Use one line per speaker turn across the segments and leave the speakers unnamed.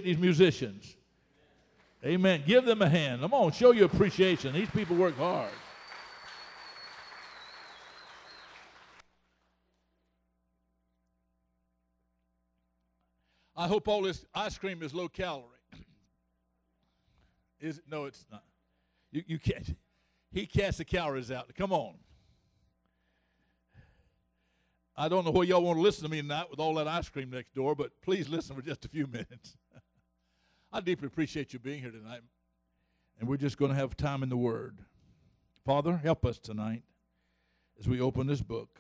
these musicians. Amen. Give them a hand. Come on, show your appreciation. These people work hard. I hope all this ice cream is low calorie. Is it? No, it's not. You can't. He casts the calories out. Come on. I don't know where y'all want to listen to me tonight with all that ice cream next door, but please listen for just a few minutes. I deeply appreciate you being here tonight. And we're just going to have time in the Word. Father, help us tonight as we open this book.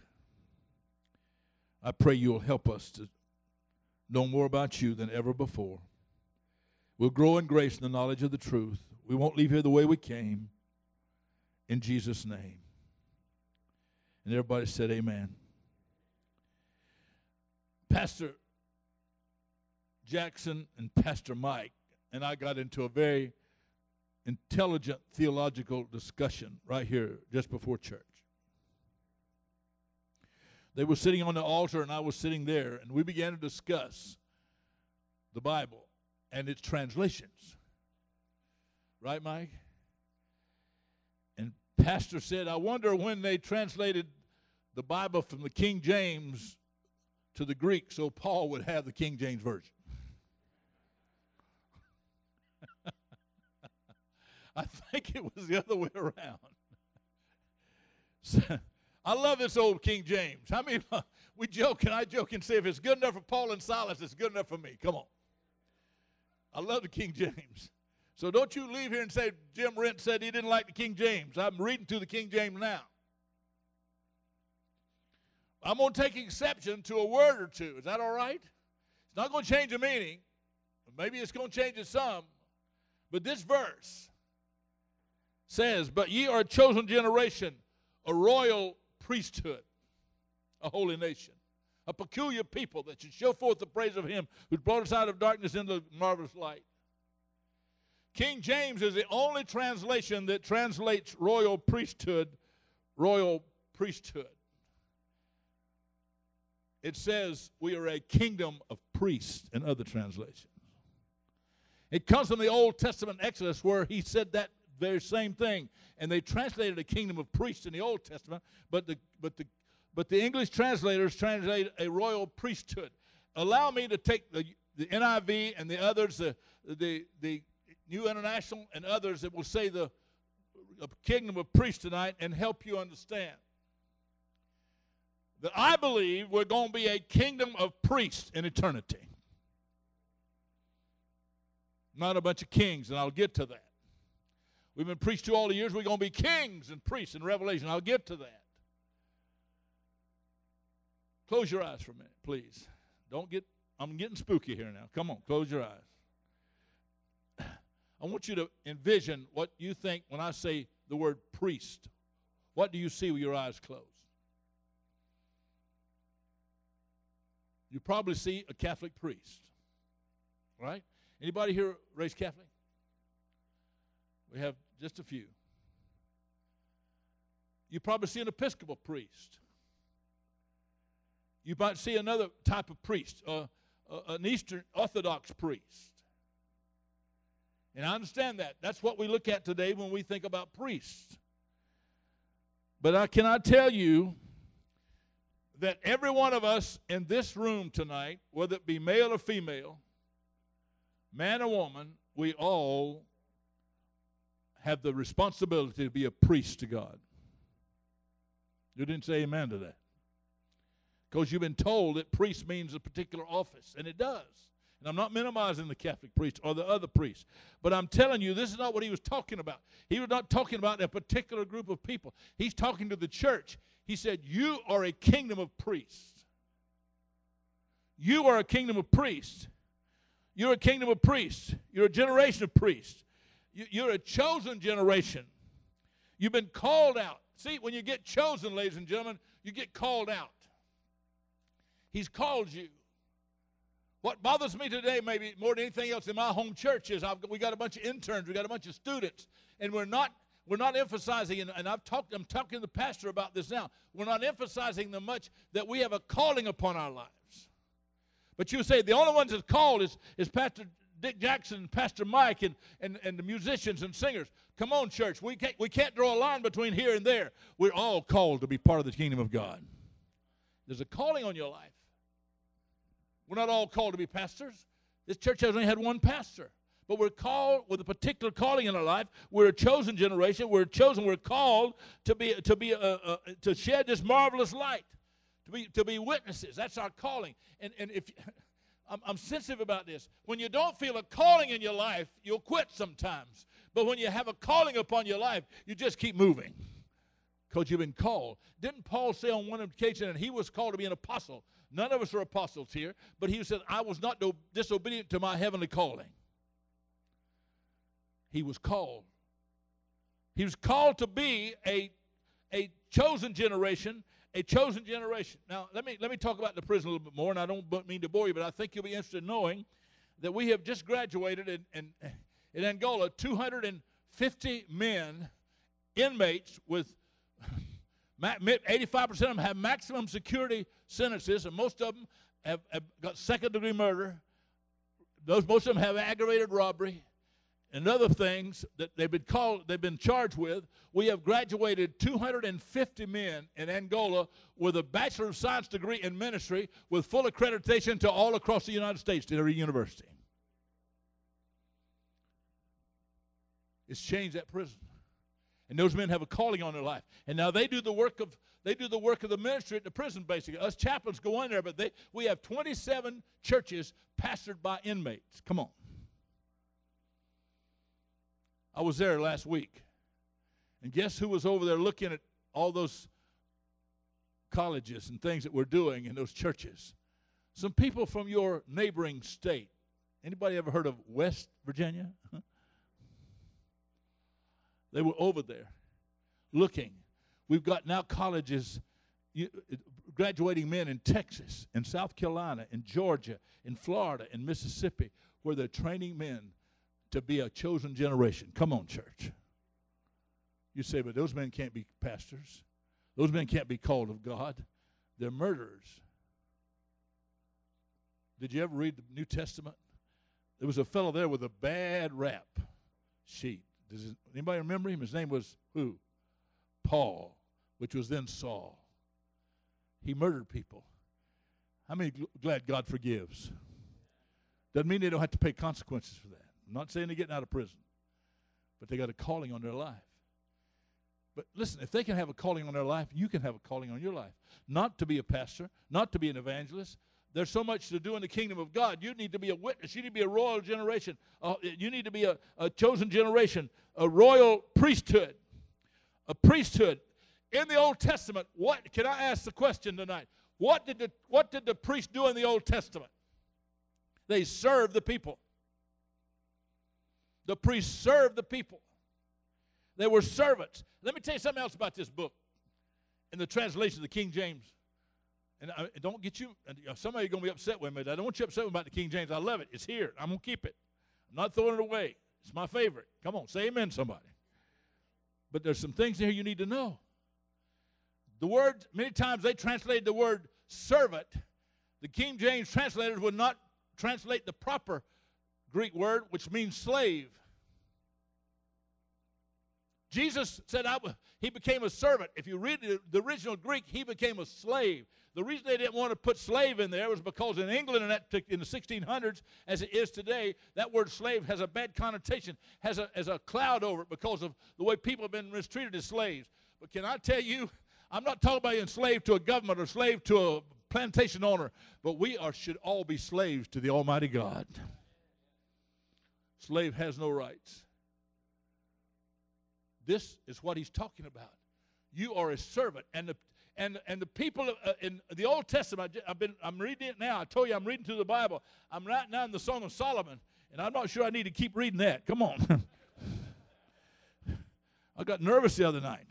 I pray you'll help us to know more about you than ever before. We'll grow in grace and the knowledge of the truth. We won't leave here the way we came. In Jesus' name. And everybody said amen. Pastor Jackson and Pastor Mike and I got into a very intelligent theological discussion right here just before church. They were sitting on the altar and I was sitting there, and we began to discuss the Bible and its translations. Right, Mike? And Pastor said, I wonder when they translated the Bible from the King James to the Greek so Paul would have the King James Version. I think it was the other way around. So, I love this old King James. How many, we joke, and I joke and say, if it's good enough for Paul and Silas, it's good enough for me. Come on. I love the King James. So don't you leave here and say, Jim Rent said he didn't like the King James. I'm reading through the King James now. I'm going to take exception to a word or two. Is that all right? It's not going to change the meaning. Maybe it's going to change it some. But this verse says, but ye are a chosen generation, a royal priesthood, a holy nation, a peculiar people that should show forth the praise of him who brought us out of darkness into marvelous light. King James is the only translation that translates royal priesthood, royal priesthood. It says we are a kingdom of priests in other translations. It comes from the Old Testament Exodus where he said that very same thing, and they translated a kingdom of priests in the Old Testament, but the English translators translate a royal priesthood. Allow me to take the NIV and the others, the New International and others that will say the kingdom of priests tonight and help you understand that I believe we're going to be a kingdom of priests in eternity. Not a bunch of kings, and I'll get to that. We've been preached to all the years. We're going to be kings and priests in Revelation. I'll get to that. Close your eyes for a minute, please. I'm getting spooky here now. Come on, close your eyes. I want you to envision what you think when I say the word priest. What do you see with your eyes closed? You probably see a Catholic priest, right? Anybody here raised Catholic? We have just a few. You probably see an Episcopal priest. You might see another type of priest, an Eastern Orthodox priest. And I understand that. That's what we look at today when we think about priests. But can I tell you that every one of us in this room tonight, whether it be male or female, man or woman, we all have the responsibility to be a priest to God. You didn't say amen to that. Because you've been told that priest means a particular office, and it does. And I'm not minimizing the Catholic priest or the other priests, but I'm telling you, this is not what he was talking about. He was not talking about a particular group of people. He's talking to the church. He said, you are a kingdom of priests. You are a kingdom of priests. You're a kingdom of priests. You're a generation of priests. You're a chosen generation. You've been called out. See, when you get chosen, ladies and gentlemen, you get called out. He's called you. What bothers me today, maybe more than anything else in my home church, is we got a bunch of interns, we got a bunch of students, and we're not emphasizing, and I'm talking to the pastor about this now. We're not emphasizing them much that we have a calling upon our lives. But you say the only ones that's called is Pastor Dick Jackson, Pastor Mike, and the musicians and singers. Come on, church. We can't draw a line between here and there. We're all called to be part of the kingdom of God. There's a calling on your life. We're not all called to be pastors. This church has only had one pastor. But we're called with a particular calling in our life. We're a chosen generation. We're called to shed this marvelous light, to be witnesses. That's our calling. And if I'm sensitive about this. When you don't feel a calling in your life, you'll quit sometimes. But when you have a calling upon your life, you just keep moving because you've been called. Didn't Paul say on one occasion that he was called to be an apostle? None of us are apostles here, but he said, I was not disobedient to my heavenly calling. He was called. He was called to be a chosen generation, a chosen generation. Now, let me talk about the prison a little bit more, and I don't mean to bore you, but I think you'll be interested in knowing that we have just graduated in Angola 250 men, inmates with 85% of them have maximum security sentences, and most of them have got second-degree murder. Most of them have aggravated robbery and other things that they've been charged with. We have graduated 250 men in Angola with a Bachelor of Science degree in ministry with full accreditation to all across the United States to every university. It's changed that prison. And those men have a calling on their life. And now they do the work of the ministry at the prison, basically. Us chaplains go in there, but we have 27 churches pastored by inmates. Come on. I was there last week, and guess who was over there looking at all those colleges and things that we're doing in those churches? Some people from your neighboring state. Anybody ever heard of West Virginia? They were over there looking. We've got now colleges, graduating men in Texas, in South Carolina, in Georgia, in Florida, in Mississippi, where they're training men to be a chosen generation. Come on, church. You say, but those men can't be pastors. Those men can't be called of God. They're murderers. Did you ever read the New Testament? There was a fellow there with a bad rap sheet. Does anybody remember him? His name was who? Paul, which was then Saul. He murdered people. How many glad God forgives? Doesn't mean they don't have to pay consequences for that. I'm not saying they're getting out of prison, but they got a calling on their life. But listen, if they can have a calling on their life, you can have a calling on your life. Not to be a pastor, not to be an evangelist. There's so much to do in the kingdom of God. You need to be a witness. You need to be a royal generation. You need to be a chosen generation, a royal priesthood. A priesthood. In the Old Testament, can I ask the question tonight? What did the priest do in the Old Testament? They served the people. The priests served the people. They were servants. Let me tell you something else about this book. In the translation of the King James. And don't get you, some of you are going to be upset with me. I don't want you upset about the King James. I love it. It's here. I'm going to keep it. I'm not throwing it away. It's my favorite. Come on, say amen, somebody. But there's some things here you need to know. The word, many times they translated the word servant. The King James translators would not translate the proper Greek word, which means slave. Jesus said he became a servant. If you read the original Greek, he became a slave. The reason they didn't want to put slave in there was because in England in the 1600s, as it is today, that word slave has a bad connotation, has a cloud over it because of the way people have been mistreated as slaves. But can I tell you, I'm not talking about enslaved to a government or slave to a plantation owner, but we should all be slaves to the Almighty God. Slave has no rights. This is what he's talking about. You are a servant, and the people in the Old Testament. I'm reading it now. I told you I'm reading through the Bible. I'm right now in the Song of Solomon, and I'm not sure I need to keep reading that. Come on. I got nervous the other night.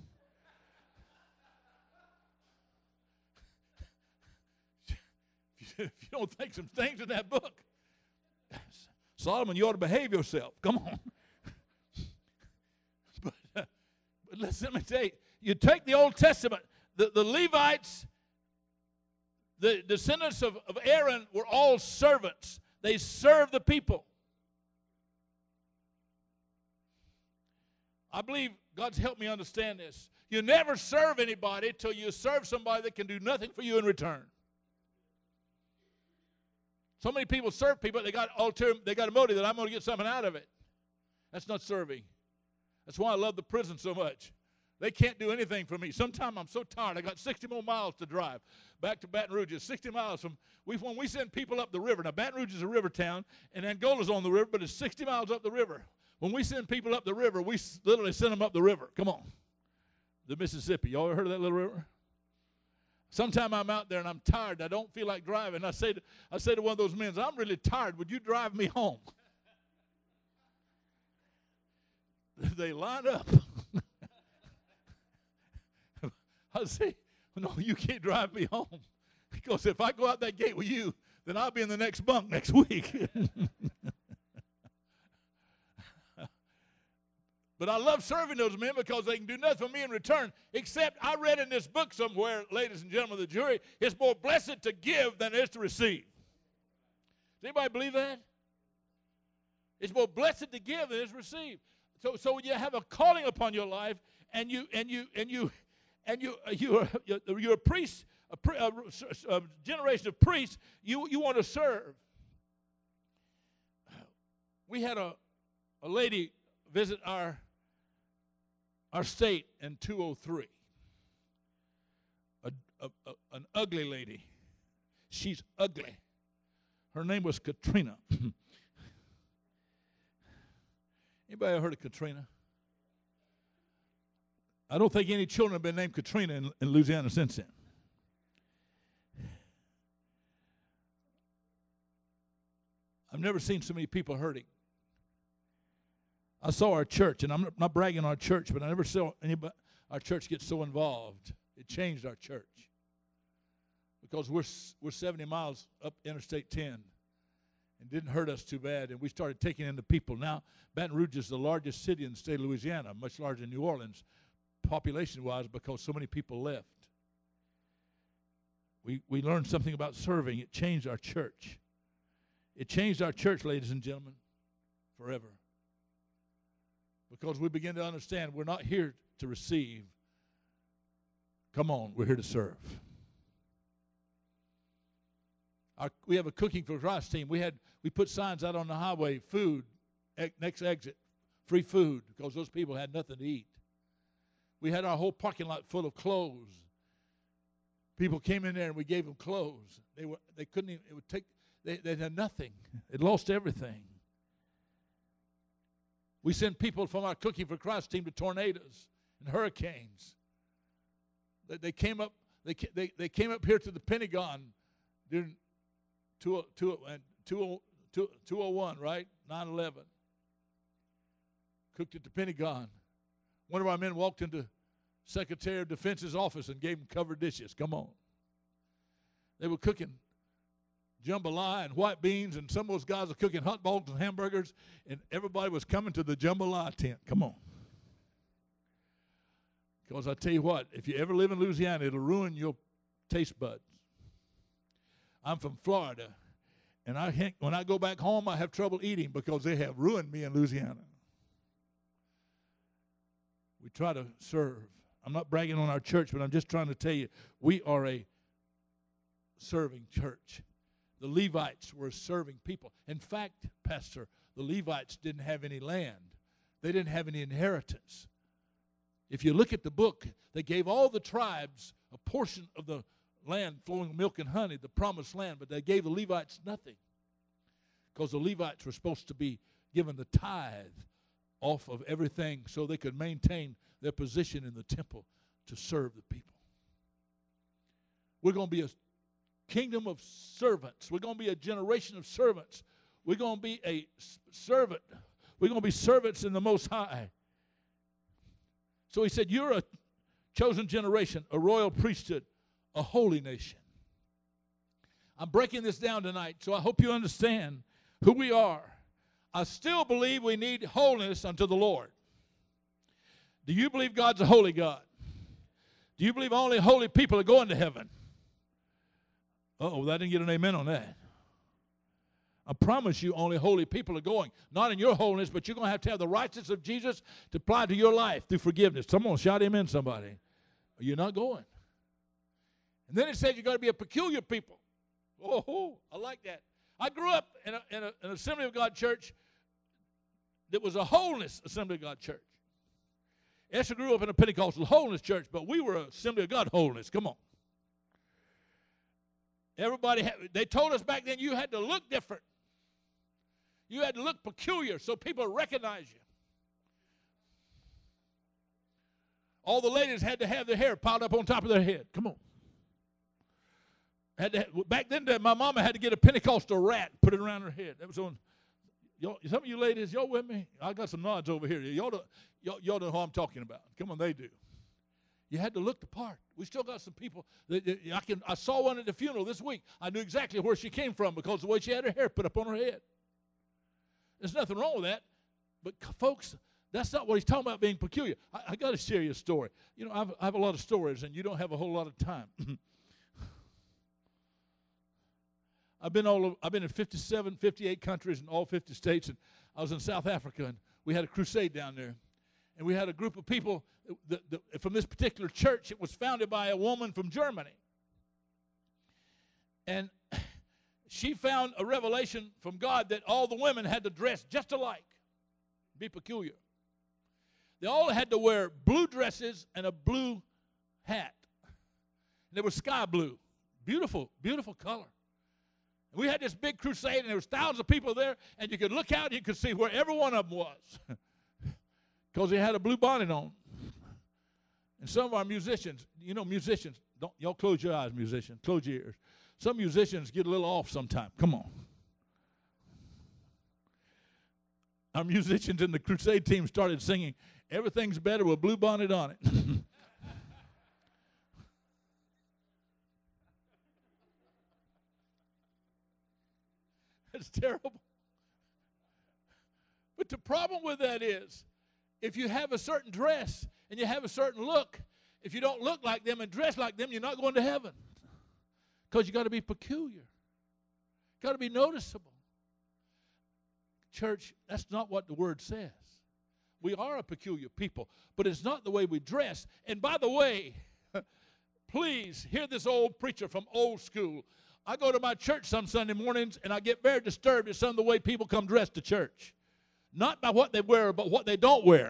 If you don't think some things in that book, Solomon, you ought to behave yourself. Come on. But let me tell you, you take the Old Testament, the Levites, the descendants of Aaron were all servants. They served the people. I believe God's helped me understand this. You never serve anybody till you serve somebody that can do nothing for you in return. So many people serve people, they got a motive that I'm going to get something out of it. That's not serving. That's why I love the prison so much. They can't do anything for me. Sometimes I'm so tired. I got 60 more miles to drive back to Baton Rouge. It's 60 miles from when we send people up the river. Now, Baton Rouge is a river town, and Angola's on the river, but it's 60 miles up the river. When we send people up the river, we literally send them up the river. Come on. The Mississippi. Y'all ever heard of that little river? Sometime I'm out there and I'm tired. I don't feel like driving. I say to one of those men, I'm really tired. Would you drive me home? They line up. I say, no, you can't drive me home. Because if I go out that gate with you, then I'll be in the next bunk next week. But I love serving those men because they can do nothing for me in return, except I read in this book somewhere, ladies and gentlemen of the jury, it's more blessed to give than it is to receive. Does anybody believe that? It's more blessed to give than it is to receive. So when you have a calling upon your life, and you're a priest, a generation of priests, you want to serve. We had a lady visit our state in 203. An ugly lady. She's ugly. Her name was Katrina. Anybody ever heard of Katrina? I don't think any children have been named Katrina in Louisiana since then. I've never seen so many people hurting. I saw our church, and I'm not bragging on our church, but I never saw our church get so involved. It changed our church because we're 70 miles up Interstate 10, and didn't hurt us too bad, and we started taking in the people. Now, Baton Rouge is the largest city in the state of Louisiana, much larger than New Orleans, population-wise, because so many people left. We learned something about serving. It changed our church. It changed our church, ladies and gentlemen, forever. Because we begin to understand we're not here to receive. Come on, we're here to serve. We have a Cooking for Christ team. We put signs out on the highway, food, next exit, free food, because those people had nothing to eat. We had our whole parking lot full of clothes. People came in there and we gave them clothes. They couldn't even, they had nothing. They lost everything. We send people from our Cooking for Christ team to tornadoes and hurricanes. They came up here to the Pentagon during 201, right? 9/11. Cooked at the Pentagon. One of our men walked into Secretary of Defense's office and gave him covered dishes. Come on. They were cooking jambalaya and white beans, and some of those guys are cooking hot dogs and hamburgers, and everybody was coming to the jambalaya tent. Come on. Because I tell you what, if you ever live in Louisiana, it'll ruin your taste buds. I'm from Florida, and when I go back home, I have trouble eating because they have ruined me in Louisiana. We try to serve. I'm not bragging on our church, but I'm just trying to tell you, we are a serving church. The Levites were serving people. In fact, Pastor, the Levites didn't have any land. They didn't have any inheritance. If you look at the book, they gave all the tribes a portion of the land flowing with milk and honey, the promised land, but they gave the Levites nothing because the Levites were supposed to be given the tithe off of everything so they could maintain their position in the temple to serve the people. We're going to be a kingdom of servants. We're going to be a generation of servants. We're going to be a servant. We're going to be servants in the Most High. So he said, you're a chosen generation, a royal priesthood, a holy nation. I'm breaking this down tonight, so I hope you understand who we are. I still believe we need holiness unto the Lord. Do you believe God's a holy God? Do you believe only holy people are going to heaven? Uh-oh, I didn't get an amen on that. I promise you only holy people are going. Not in your holiness, but you're going to have the righteousness of Jesus to apply to your life through forgiveness. Someone shout amen, somebody. You're not going. And then it says you're going to be a peculiar people. Oh, I like that. I grew up in an Assembly of God church that was a holiness Assembly of God church. Esther grew up in a Pentecostal holiness church, but we were an Assembly of God holiness. Come on. They told us back then you had to look different. You had to look peculiar so people recognize you. All the ladies had to have their hair piled up on top of their head. Come on. Back then, my mama had to get a Pentecostal rat and put it around her head. That was on. Some of you ladies, y'all with me? I got some nods over here. Y'all know who I'm talking about. Come on, they do. You had to look the part. We still got some people. I saw one at the funeral this week. I knew exactly where she came from because of the way she had her hair put up on her head. There's nothing wrong with that. But, folks, that's not what he's talking about being peculiar. I got to share you a story. You know, I have a lot of stories, and you don't have a whole lot of time. I've been in 57, 58 countries in all 50 states, and I was in South Africa, and we had a crusade down there. And we had a group of people from this particular church. It was founded by a woman from Germany. And she found a revelation from God that all the women had to dress just alike, be peculiar. They all had to wear blue dresses and a blue hat. And they were sky blue. Beautiful, beautiful color. And we had this big crusade, and there was thousands of people there, and you could look out and you could see where every one of them was. Because he had a blue bonnet on. And some of our musicians, musicians, y'all close your eyes, musicians, close your ears. Some musicians get a little off sometime. Come on. Our musicians in the crusade team started singing, "Everything's better with blue bonnet on it." That's terrible. But the problem with that is, if you have a certain dress and you have a certain look, if you don't look like them and dress like them, you're not going to heaven. Because you got to be peculiar. Got to be noticeable. Church, that's not what the word says. We are a peculiar people, but it's not the way we dress. And by the way, please hear this old preacher from old school. I go to my church some Sunday mornings, and I get very disturbed at some of the way people come dressed to church. Not by what they wear, but what they don't wear.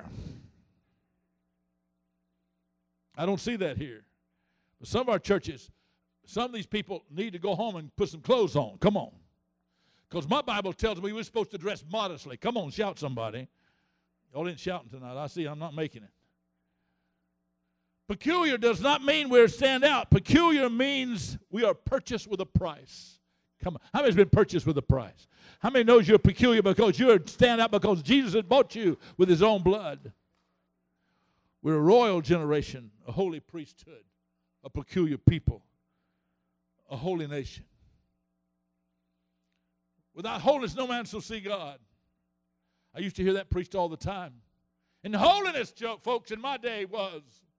I don't see that here. But some of our churches, some of these people need to go home and put some clothes on. Come on. Because my Bible tells me we're supposed to dress modestly. Come on, shout somebody. Y'all ain't shouting tonight. I see I'm not making it. Peculiar does not mean we stand out. Peculiar means we are purchased with a price. Come on. How many's been purchased with a price? How many knows you're peculiar because you stand out because Jesus has bought you with his own blood? We're a royal generation, a holy priesthood, a peculiar people, a holy nation. Without holiness, no man shall see God. I used to hear that preached all the time. And holiness, folks, in my day was,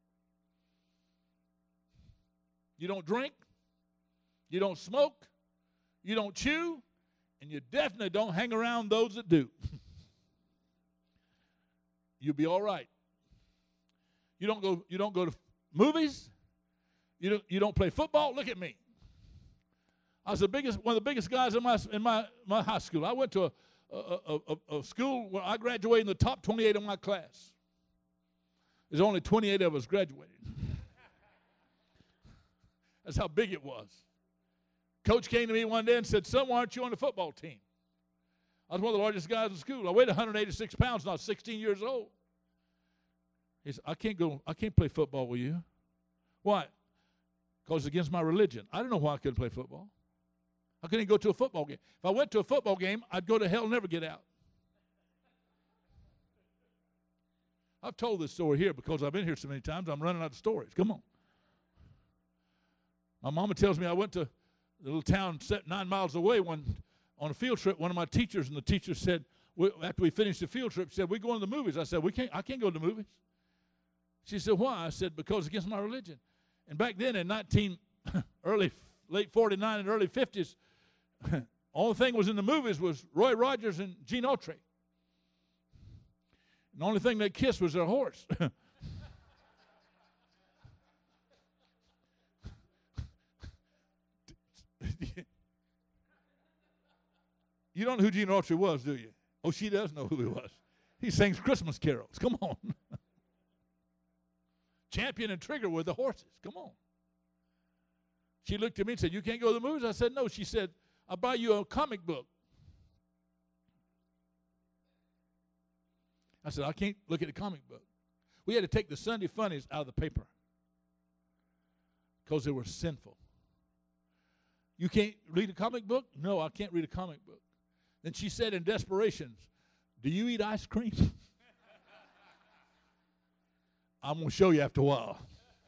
you don't drink, you don't smoke, you don't chew, and you definitely don't hang around those that do. You'll be all right. You don't go to movies. You don't play football. Look at me. I was one of the biggest guys in my high school. I went to a school where I graduated in the top 28 of my class. There's only 28 of us graduated. That's how big it was. Coach came to me one day and said, "Son, why aren't you on the football team?" I was one of the largest guys in school. I weighed 186 pounds and I was 16 years old. He said, I can't play football with you. Why? Because it's against my religion. I didn't know why I couldn't play football. I couldn't go to a football game. If I went to a football game, I'd go to hell and never get out. I've told this story here because I've been here so many times, I'm running out of stories. Come on. My mama tells me I went to a little town 9 miles away on a field trip. One of my teachers, and the teacher said, after we finished the field trip, said, "We're going to the movies." I said, I can't go to the movies. She said, "Why?" I said, "Because it's against my religion." And back then in late 49 and early 50s, Only thing was in the movies was Roy Rogers and Gene Autry. And the only thing they kissed was their horse. You don't know who Gene Autry was, do you? Oh, she does know who he was. He sings Christmas carols. Come on. Champion and Trigger were the horses. Come on. She looked at me and said, "You can't go to the movies?" I said, "No." She said, "I'll buy you a comic book." I said, "I can't look at a comic book." We had to take the Sunday funnies out of the paper because they were sinful. "You can't read a comic book?" "No, I can't read a comic book." Then she said in desperation, "Do you eat ice cream?" "I'm going to show you after a while."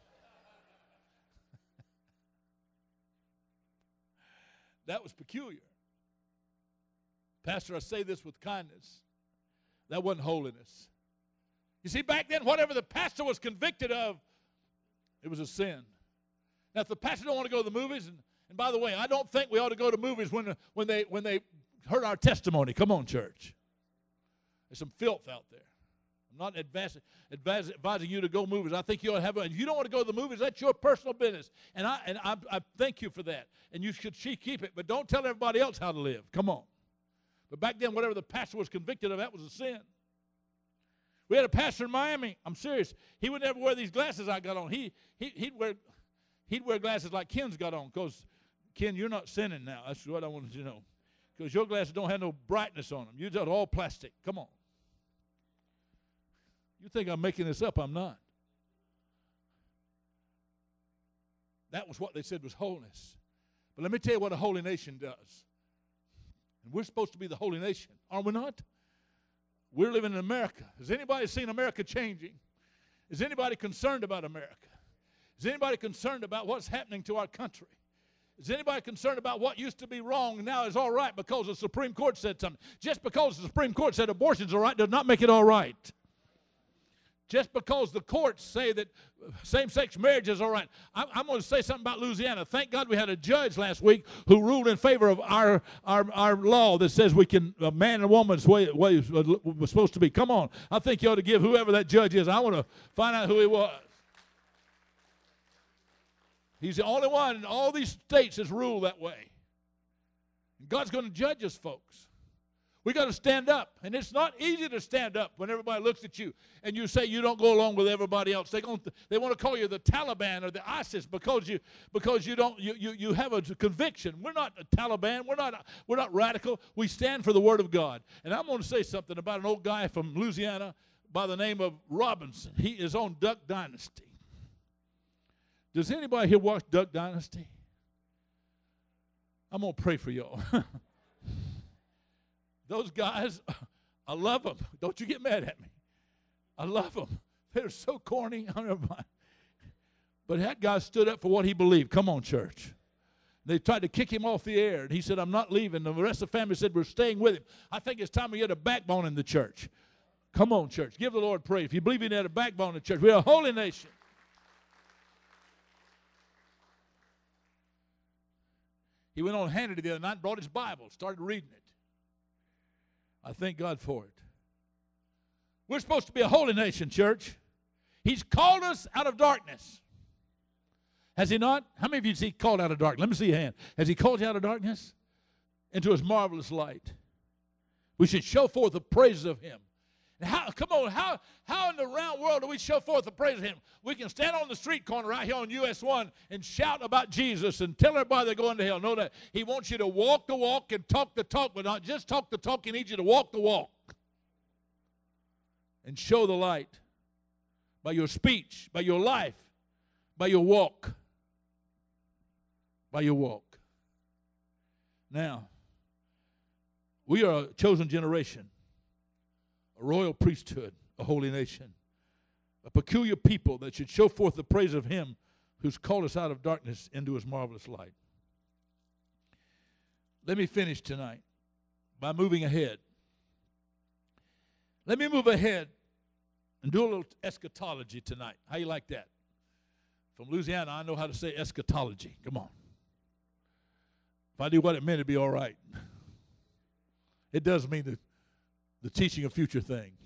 That was peculiar. Pastor, I say this with kindness. That wasn't holiness. You see, back then, whatever the pastor was convicted of, it was a sin. Now, if the pastor don't want to go to the movies, and by the way, I don't think we ought to go to movies when they heard our testimony. Come on, church. There's some filth out there. I'm not advising you to go movies. I think you ought to have. If you don't want to go to the movies, that's your personal business, and I thank you for that. And you should keep it, but don't tell everybody else how to live. Come on. But back then, whatever the pastor was convicted of, that was a sin. We had a pastor in Miami. I'm serious. He would never wear these glasses I got on. He'd wear glasses like Ken's got on, because Ken, you're not sinning now. That's what I wanted you to know. Because your glasses don't have no brightness on them. You're just all plastic. Come on. You think I'm making this up? I'm not. That was what they said was holiness. But let me tell you what a holy nation does. And we're supposed to be the holy nation, are we not? We're living in America. Has anybody seen America changing? Is anybody concerned about America? Is anybody concerned about what's happening to our country? Is anybody concerned about what used to be wrong now is all right because the Supreme Court said something? Just because the Supreme Court said abortion's all right does not make it all right. Just because the courts say that same-sex marriage is all right. I'm going to say something about Louisiana. Thank God we had a judge last week who ruled in favor of our law that says we can, a man and woman's way was supposed to be. Come on. I think you ought to give whoever that judge is. I want to find out who he was. He's the only one in all these states that's ruled that way. God's going to judge us, folks. We got to stand up, and it's not easy to stand up when everybody looks at you and you say you don't go along with everybody else. They want to call you the Taliban or the ISIS because you have a conviction. We're not a Taliban. We're not radical. We stand for the Word of God. And I'm going to say something about an old guy from Louisiana by the name of Robinson. He is on Duck Dynasty. Does anybody here watch Duck Dynasty? I'm going to pray for y'all. Those guys, I love them. Don't you get mad at me. I love them. They're so corny. But that guy stood up for what he believed. Come on, church. They tried to kick him off the air, and he said, "I'm not leaving." And the rest of the family said, "We're staying with him." I think it's time we get a backbone in the church. Come on, church. Give the Lord praise. If you believe in that, a backbone in the church. We're a holy nation. He went on Hannity the other night, brought his Bible, started reading it. I thank God for it. We're supposed to be a holy nation, church. He's called us out of darkness. Has he not? How many of you see called out of darkness? Let me see your hand. Has he called you out of darkness? Into his marvelous light. We should show forth the praises of him. How in the round world do we show forth the praise of him? We can stand on the street corner right here on US 1 and shout about Jesus and tell everybody they're going to hell. No, that he wants you to walk the walk and talk the talk, but not just talk the talk. He needs you to walk the walk and show the light by your speech, by your life, by your walk. By your walk. Now, we are a chosen generation. A royal priesthood, a holy nation, a peculiar people that should show forth the praise of him who's called us out of darkness into his marvelous light. Let me finish tonight by moving ahead. Let me move ahead and do a little eschatology tonight. How you like that? From Louisiana, I know how to say eschatology. Come on. If I knew what it meant, it'd be all right. It does mean the teaching of future things.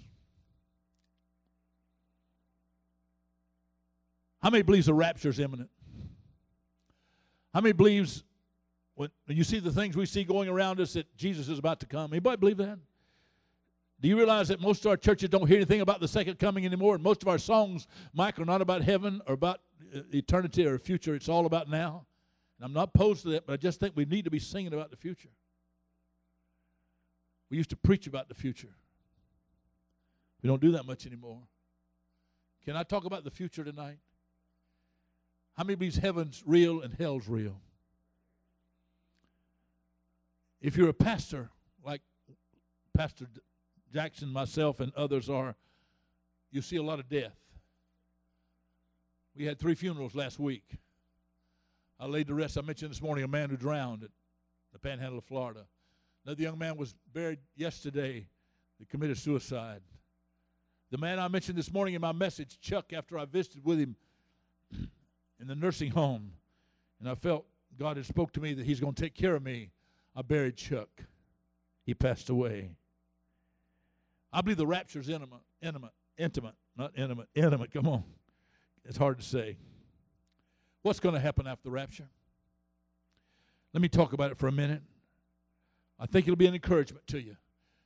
How many believes the rapture is imminent? How many believes when you see the things we see going around us that Jesus is about to come? Anybody believe that? Do you realize that most of our churches don't hear anything about the second coming anymore? And most of our songs, Mike, are not about heaven or about eternity or future. It's all about now. And I'm not opposed to that, but I just think we need to be singing about the future. We used to preach about the future. We don't do that much anymore. Can I talk about the future tonight? How many believes heaven's real and hell's real? If you're a pastor, like Pastor Jackson, myself, and others are, you see a lot of death. We had 3 funerals last week. I laid to rest, I mentioned this morning, a man who drowned at the Panhandle of Florida. Another young man was buried yesterday that committed suicide. The man I mentioned this morning in my message, Chuck, after I visited with him in the nursing home, and I felt God had spoke to me that he's going to take care of me, I buried Chuck. He passed away. I believe the rapture is intimate. Come on. It's hard to say. What's going to happen after the rapture? Let me talk about it for a minute. I think it'll be an encouragement to you.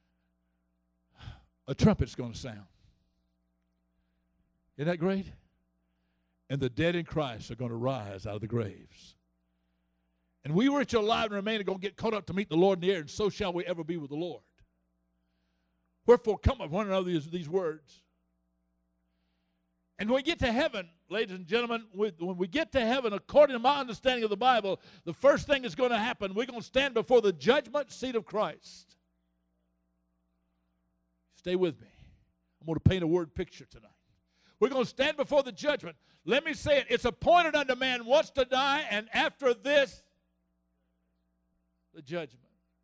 A trumpet's going to sound. Isn't that great? And the dead in Christ are going to rise out of the graves. And we which are alive and remain are going to get caught up to meet the Lord in the air, and so shall we ever be with the Lord. Wherefore come of one another these words. And when we get to heaven, ladies and gentlemen, when we get to heaven, according to my understanding of the Bible, the first thing that's going to happen, we're going to stand before the judgment seat of Christ. Stay with me. I'm going to paint a word picture tonight. We're going to stand before the judgment. Let me say it. It's appointed unto man once to die, and after this, the judgment.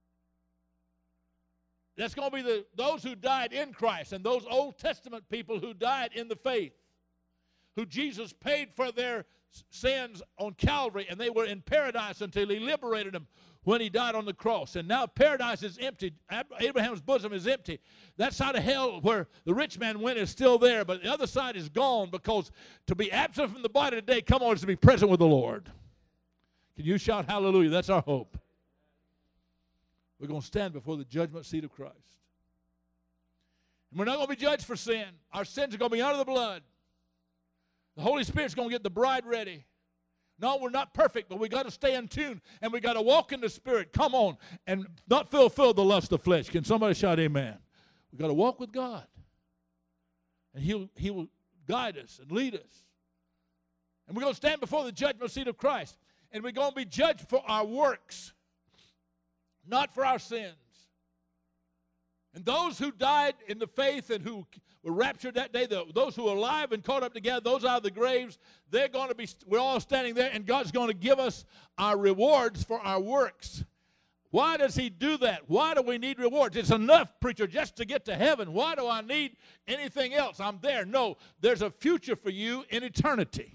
That's going to be those who died in Christ and those Old Testament people who died in the faith, who Jesus paid for their sins on Calvary, and they were in paradise until he liberated them when he died on the cross. And now paradise is empty. Abraham's bosom is empty. That side of hell where the rich man went is still there, but the other side is gone, because to be absent from the body today, come on, is to be present with the Lord. Can you shout hallelujah? That's our hope. We're going to stand before the judgment seat of Christ. And we're not going to be judged for sin. Our sins are going to be under the blood. The Holy Spirit's going to get the bride ready. No, we're not perfect, but we got to stay in tune, and we got to walk in the Spirit. Come on, and not fulfill the lust of flesh. Can somebody shout amen? We got to walk with God, and He will guide us and lead us. And we're going to stand before the judgment seat of Christ, and we're going to be judged for our works, not for our sins. And those who died in the faith and who were raptured that day, those who are alive and caught up together, those out of the graves, they're going to be, we're all standing there, and God's going to give us our rewards for our works. Why does he do that? Why do we need rewards? It's enough, preacher, just to get to heaven. Why do I need anything else? I'm there. No, there's a future for you in eternity.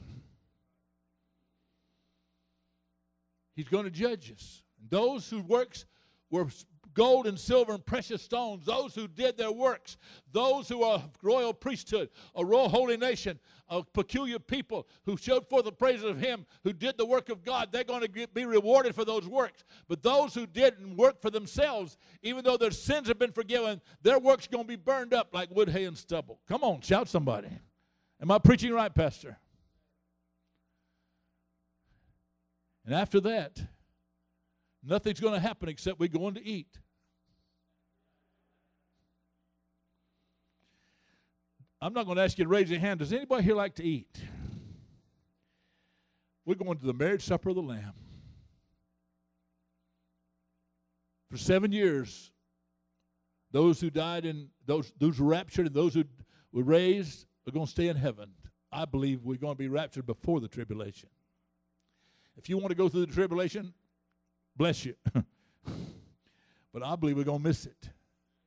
He's going to judge us. Those whose works were gold and silver and precious stones, those who did their works, those who are royal priesthood, a royal holy nation, a peculiar people who showed forth the praises of him who did the work of God, they're going to be rewarded for those works. But those who didn't work for themselves, even though their sins have been forgiven, their works are going to be burned up like wood, hay, and stubble. Come on, shout somebody. Am I preaching right, Pastor? And after that, nothing's going to happen except we're going to eat. I'm not going to ask you to raise your hand. Does anybody here like to eat? We're going to the marriage supper of the Lamb. For 7 years, those who died and those raptured and those who were raised are going to stay in heaven. I believe we're going to be raptured before the tribulation. If you want to go through the tribulation, bless you. But I believe we're going to miss it.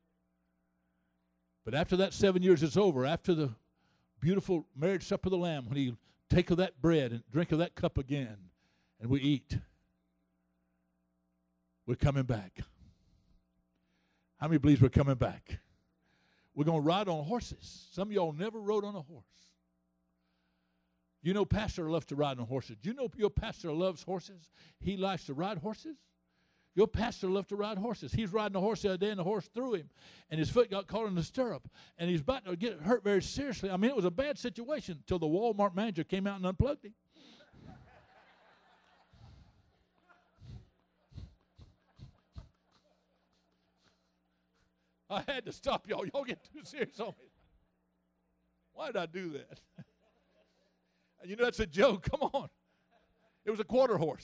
But after that 7 years is over, after the beautiful marriage supper of the Lamb, when he take of that bread and drink of that cup again, and we eat, we're coming back. How many believes we're coming back? We're going to ride on horses. Some of y'all never rode on a horse. You know, pastor loves to ride on horses. Do you know your pastor loves horses? He likes to ride horses. Your pastor loves to ride horses. He's riding a horse the other day, and the horse threw him, and his foot got caught in the stirrup, and he's about to get hurt very seriously. I mean, it was a bad situation until the Walmart manager came out and unplugged him. I had to stop y'all. Y'all get too serious on me. Why did I do that? You know, that's a joke. Come on. It was a quarter horse.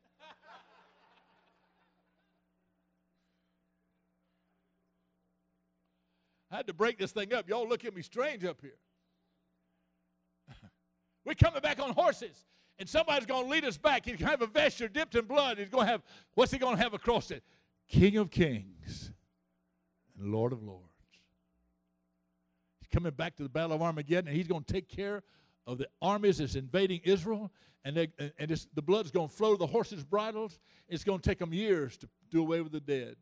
I had to break this thing up. Y'all look at me strange up here. We're coming back on horses, and somebody's going to lead us back. He's going to have a vesture dipped in blood. He's going to have, what's he going to have across it? King of Kings and Lord of Lords. He's coming back to the Battle of Armageddon, and he's going to take care of the armies that's invading Israel, and the blood's going to flow to the horses' bridles. It's going to take them years to do away with the dead.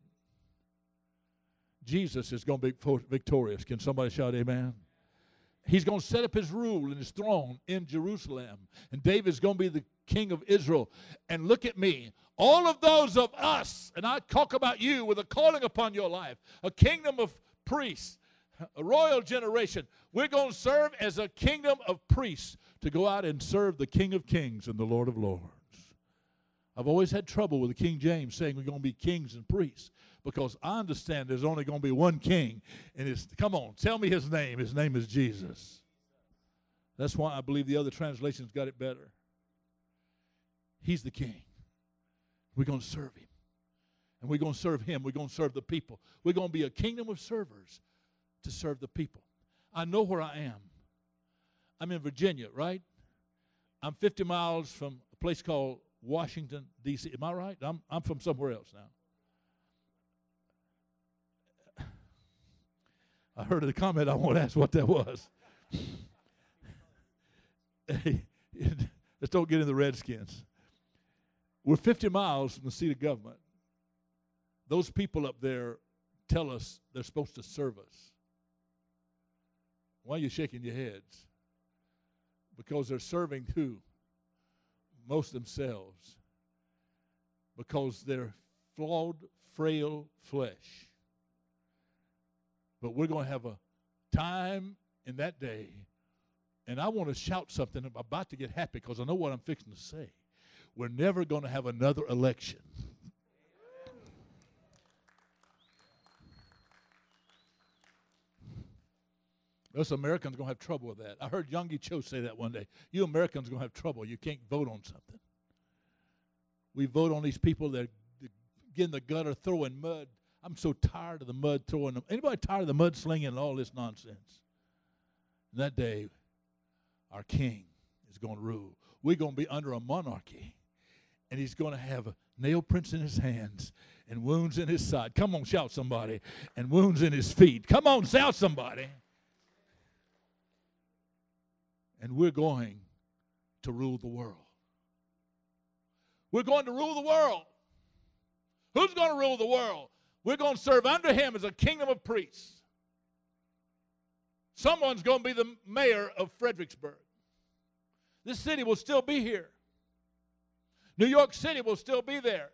Jesus is going to be victorious. Can somebody shout amen? He's going to set up his rule and his throne in Jerusalem. And David's going to be the king of Israel. And look at me. All of those of us, and I talk about you with a calling upon your life, a kingdom of priests, a royal generation. We're going to serve as a kingdom of priests to go out and serve the King of Kings and the Lord of Lords. I've always had trouble with the King James saying we're going to be kings and priests, because I understand there's only going to be one king, and it's, come on, tell me his name. His name is Jesus. That's why I believe the other translations got it better. He's the king. We're going to serve him, and we're going to serve him. We're going to serve the people. We're going to be a kingdom of servers to serve the people. I know where I am. I'm in Virginia, right? I'm 50 miles from a place called Washington, D.C. Am I right? I'm from somewhere else now. I heard the comment. I won't ask what that was. Hey, let's don't get in the Redskins. We're 50 miles from the seat of government. Those people up there tell us they're supposed to serve us. Why are you shaking your heads? Because they're serving who? Most themselves. Because they're flawed, frail flesh. But we're going to have a time in that day, and I want to shout something. I'm about to get happy because I know what I'm fixing to say. We're never going to have another election. Us Americans are going to have trouble with that. I heard Yonggi Cho say that one day. You Americans are going to have trouble. You can't vote on something. We vote on these people that get in the gutter throwing mud. I'm so tired of the mud throwing them. Anybody tired of the mud slinging and all this nonsense? And that day, our king is going to rule. We're going to be under a monarchy. And he's going to have nail prints in his hands and wounds in his side. Come on, shout somebody. And wounds in his feet. Come on, shout somebody. And we're going to rule the world. We're going to rule the world. Who's going to rule the world? We're going to serve under him as a kingdom of priests. Someone's going to be the mayor of Fredericksburg. This city will still be here. New York City will still be there.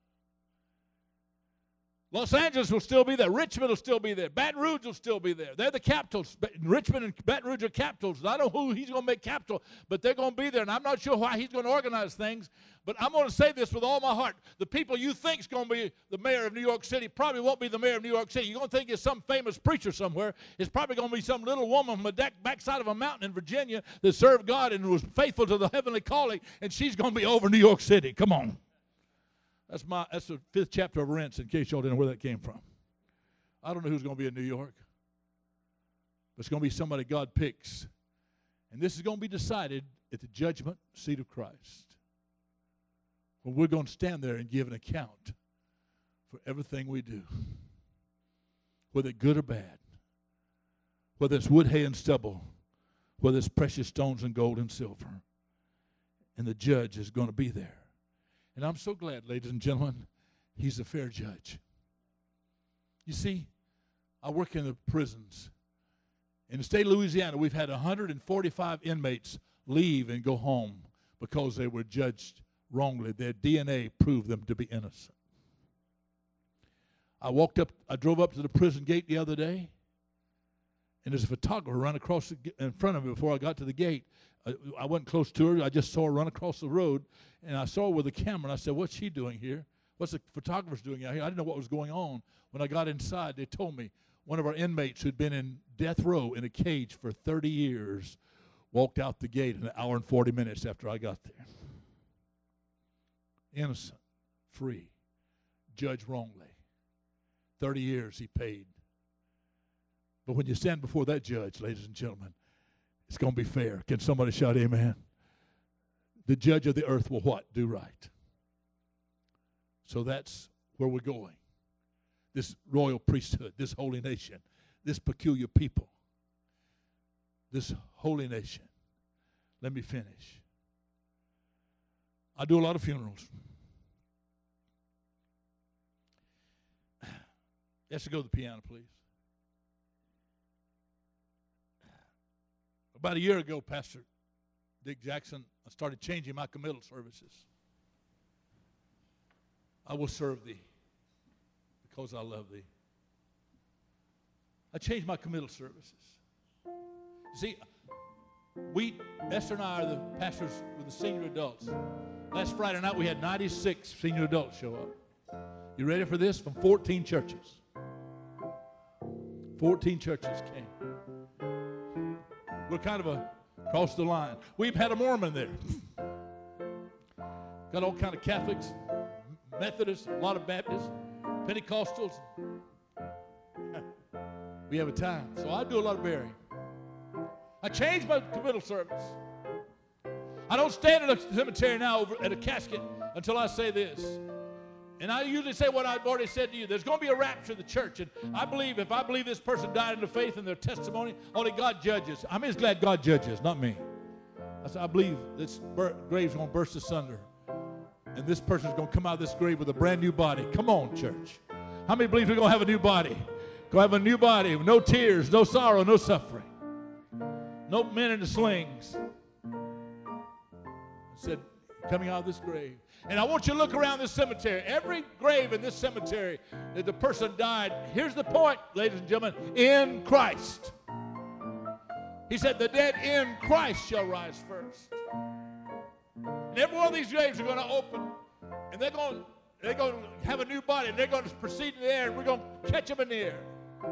Los Angeles will still be there. Richmond will still be there. Baton Rouge will still be there. They're the capitals. Richmond and Baton Rouge are capitals. I don't know who he's going to make capital, but they're going to be there. And I'm not sure why he's going to organize things, but I'm going to say this with all my heart. The people you think is going to be the mayor of New York City probably won't be the mayor of New York City. You're going to think it's some famous preacher somewhere. It's probably going to be some little woman from the backside of a mountain in Virginia that served God and was faithful to the heavenly calling, and she's going to be over New York City. Come on. That's the 5th chapter of Rents, in case y'all didn't know where that came from. I don't know who's going to be in New York. But it's going to be somebody God picks. And this is going to be decided at the judgment seat of Christ. When we're going to stand there and give an account for everything we do. Whether it's good or bad. Whether it's wood, hay, and stubble. Whether it's precious stones and gold and silver. And the judge is going to be there. And I'm so glad, ladies and gentlemen, he's a fair judge. You see, I work in the prisons. In the state of Louisiana, we've had 145 inmates leave and go home because they were judged wrongly. Their DNA proved them to be innocent. I drove up to the prison gate the other day, and there's a photographer run across in front of me before I got to the gate. I wasn't close to her. I just saw her run across the road, and I saw her with a camera, and I said, "What's she doing here? What's the photographer's doing out here?" I didn't know what was going on. When I got inside, they told me one of our inmates who'd been in death row in a cage for 30 years walked out the gate an hour and 40 minutes after I got there. Innocent, free, judged wrongly. 30 years he paid. But when you stand before that judge, ladies and gentlemen, it's going to be fair. Can somebody shout amen? The judge of the earth will what? Do right. So that's where we're going. This royal priesthood, this holy nation, this peculiar people, this holy nation. Let me finish. I do a lot of funerals. Let's go to the piano, please. About a year ago, Pastor Dick Jackson, I started changing my committal services. I will serve thee because I love thee. I changed my committal services. See, Esther and I are the pastors with the senior adults. Last Friday night, we had 96 senior adults show up. You ready for this? From 14 churches. 14 churches came. We're kind of across the line. We've had a Mormon there. Got all kind of Catholics, Methodists, a lot of Baptists, Pentecostals. We have a time. So I do a lot of burying. I changed my committal service. I don't stand at a cemetery now over at a casket until I say this. And I usually say what I've already said to you. There's going to be a rapture of the church. And if I believe this person died in the faith and their testimony, only God judges. I'm just glad God judges, not me. I believe this grave's going to burst asunder. And this person's going to come out of this grave with a brand new body. Come on, church. How many believe we're going to have a new body? Going to have a new body with no tears, no sorrow, no suffering. No men in the slings. I said, coming out of this grave. And I want you to look around this cemetery. Every grave in this cemetery that the person died, here's the point, ladies and gentlemen, in Christ. He said, the dead in Christ shall rise first. And every one of these graves are going to open. And they're going to have a new body. And they're going to proceed in the air. And we're going to catch them in the air.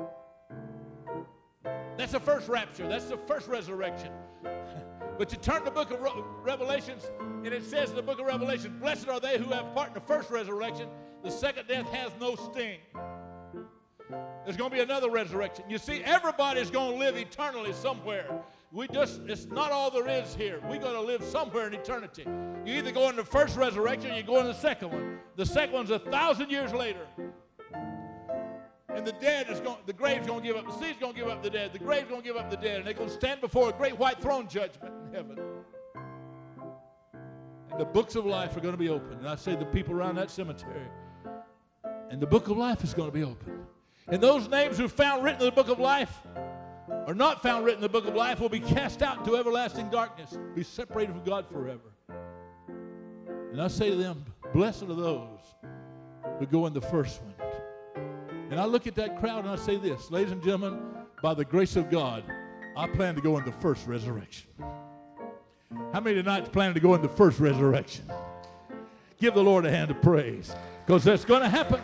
That's the first rapture. That's the first resurrection. But you turn to the book of Revelations, and it says in the book of Revelation, blessed are they who have part in the first resurrection. The second death has no sting. There's going to be another resurrection. You see, everybody's going to live eternally somewhere. It's not all there is here. We're going to live somewhere in eternity. You either go in the first resurrection or you go in the second one. The second one's 1,000 years later. And the grave's going to give up. The sea's going to give up the dead. The grave's going to give up the dead. And they're going to stand before a great white throne judgment in heaven. And the books of life are going to be open. And I say the people around that cemetery. And the book of life is going to be open. And those names who are found written in the book of life or not found written in the book of life will be cast out into everlasting darkness, be separated from God forever. And I say to them, blessed are those who go in the first one. And I look at that crowd and I say this, ladies and gentlemen, by the grace of God, I plan to go in the first resurrection. How many tonight plan to go in the first resurrection? Give the Lord a hand of praise, because that's going to happen.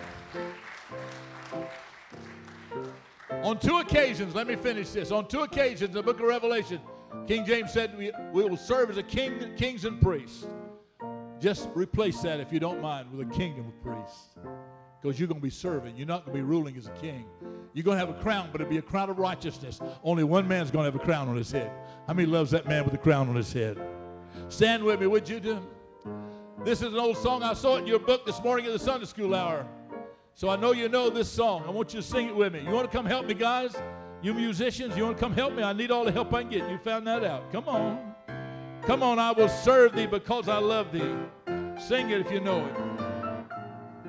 On 2 occasions, let me finish this. On 2 occasions in the book of Revelation, King James said we will serve as kings and priests. Just replace that, if you don't mind, with a kingdom of priests. Because you're going to be serving. You're not going to be ruling as a king. You're going to have a crown, but it'll be a crown of righteousness. Only one man's going to have a crown on his head. How many loves that man with a crown on his head? Stand with me, would you do? This is an old song. I saw it in your book this morning at the Sunday school hour. So I know you know this song. I want you to sing it with me. You want to come help me, guys? You musicians, you want to come help me? I need all the help I can get. You found that out. Come on. Come on, I will serve thee because I love thee. Sing it if you know it.